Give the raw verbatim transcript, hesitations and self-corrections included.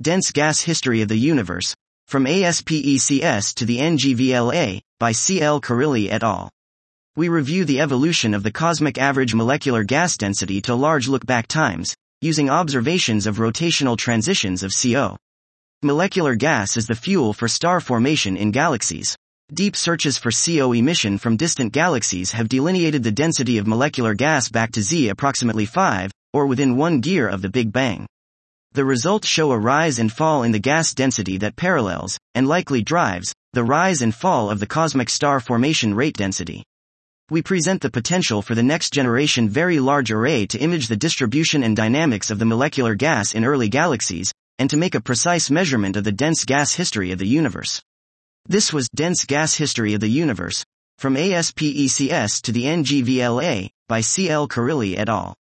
Dense Gas History of the Universe, From ASPECS to the N G V L A, by C L Carrilli et al. We review the evolution of the cosmic average molecular gas density to large look-back times, using observations of rotational transitions of C O. Molecular gas is the fuel for star formation in galaxies. Deep searches for C O emission from distant galaxies have delineated the density of molecular gas back to Z approximately five, or within one gear of the Big Bang. The results show a rise and fall in the gas density that parallels, and likely drives, the rise and fall of the cosmic star formation rate density. We present the potential for the next generation Very Large Array to image the distribution and dynamics of the molecular gas in early galaxies, and to make a precise measurement of the dense gas history of the universe. This was Dense Gas History of the Universe, From ASPECS to the N G V L A, by C L Carrilli et al.